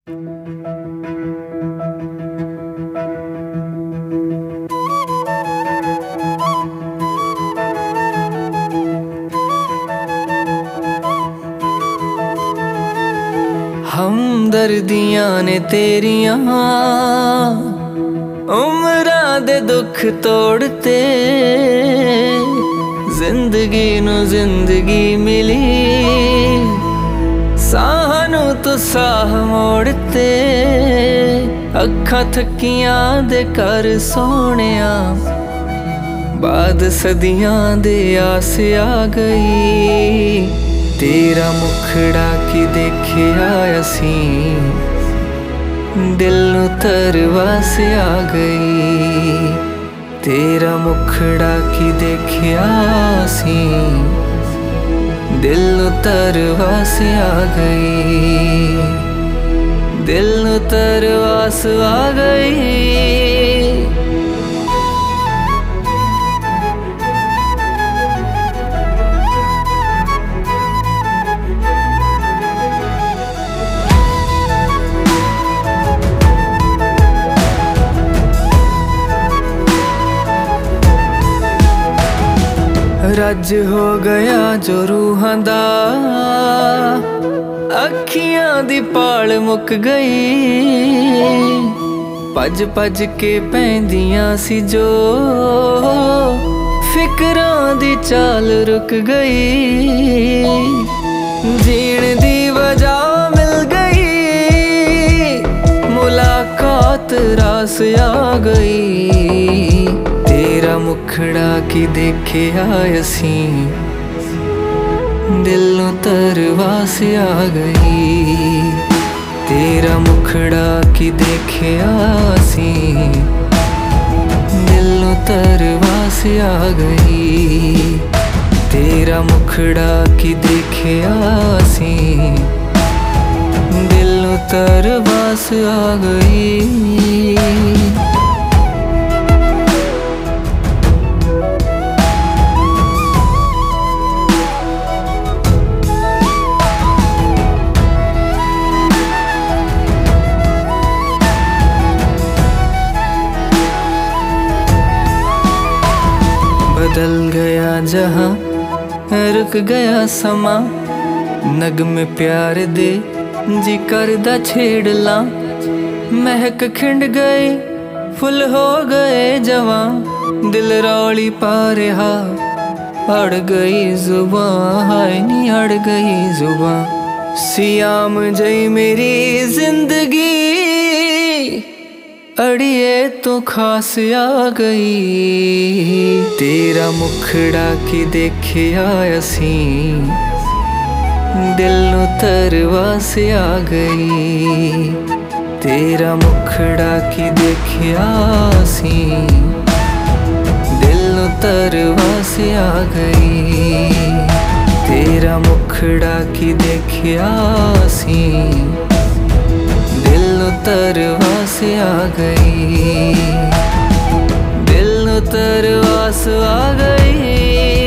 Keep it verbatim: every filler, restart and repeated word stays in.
हमदर्दियां ने तेरियां उमरां दे दुख तोड़ते, जिंदगी नू जिंदगी मिली सानू तो साह मोड़ते। अखां थकियां दे कर सोहणिया बाद सदियां दे आस आ गई। तेरा मुखड़ा की देखिया असी दिल नू तरवास आ गई। तेरा मुखड़ा की देखिया असी दिल नू तरवास आ गई। दिल नू तरवास आ गई। रज हो गया जो रूहां दा, अखियां दी पाल मुक गई। भज भज के पैंदियां सी जो फिकरां दी चाल रुक गई। जीण दी वजह मिल गई, मुलाकात रास आ गई। तेरा मुखड़ा की देखिया असी दिल नू तरवास आ गई। तेरा मुखड़ा की देखिया असी दिल नू तरवास आ गई। तेरा मुखड़ा की देखिया असी दिल नू तरवास आ गई। बदल गया जहां रुक गया समा, नगमे प्यार दे जी करदा छेड़ ला। महक खिंड गई फुल हो गए जवां, दिल रौली पा रहा अड़ गई जुबां। हाय नी अड़ गई जुबां। सियाम जई मेरी जिंदगी अड़िए तो खास आ गई। तेरा मुखड़ा की देखिया असी दिल नू तरवास आ गई। तेरा मुखड़ा की देखिया असी दिल नू तरवास आ गई। तेरा मुखड़ा की देखिया असी दिल नू तरवास आ गई। दिल नू तरवास आ गई।